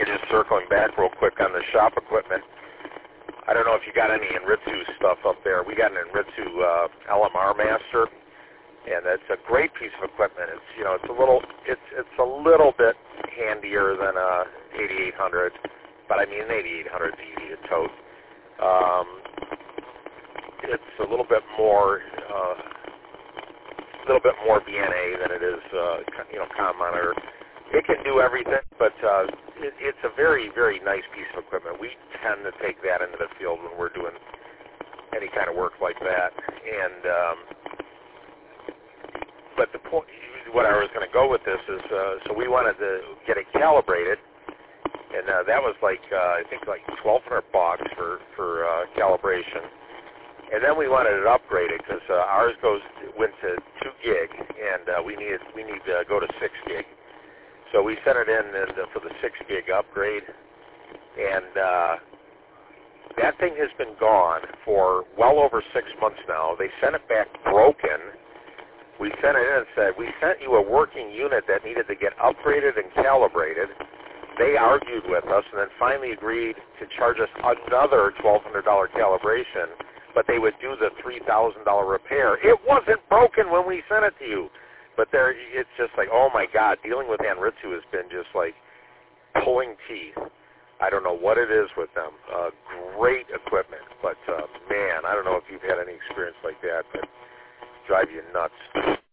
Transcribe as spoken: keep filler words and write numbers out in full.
Just circling back real quick on the shop equipment. I don't know if you got any Enritsu stuff up there. We got an Enritsu uh, L M R Master, and it's a great piece of equipment. It's you know it's a little it's it's a little bit handier than a eighty-eight hundred, but I mean an eighty-eight hundred is easy to tote. Um, it's a little bit more uh, a little bit more B N A than it is uh, you know comm monitor. It can do everything, but uh, it, it's a very, very nice piece of equipment. We tend to take that into the field when we're doing any kind of work like that. And um, but the point, what I was going to go with this is, uh, so we wanted to get it calibrated, and uh, that was like uh, I think like twelve hundred bucks for for uh, calibration. And then we wanted it upgraded because uh, ours goes went to two gig, and uh, we needed we need to go to six gig. So we sent it in and, uh, for the six gig upgrade, and uh, that thing has been gone for well over six months now. They sent it back broken. We sent it in and said, we sent you a working unit that needed to get upgraded and calibrated. They argued with us and then finally agreed to charge us another twelve hundred dollars calibration, but they would do the three thousand dollars repair. It wasn't broken when we sent it to you. But there, it's just like, oh my God, dealing with Anritsu has been just like pulling teeth. I don't know what it is with them. Uh, great equipment, but uh, man, I don't know if you've had any experience like that, but drive you nuts.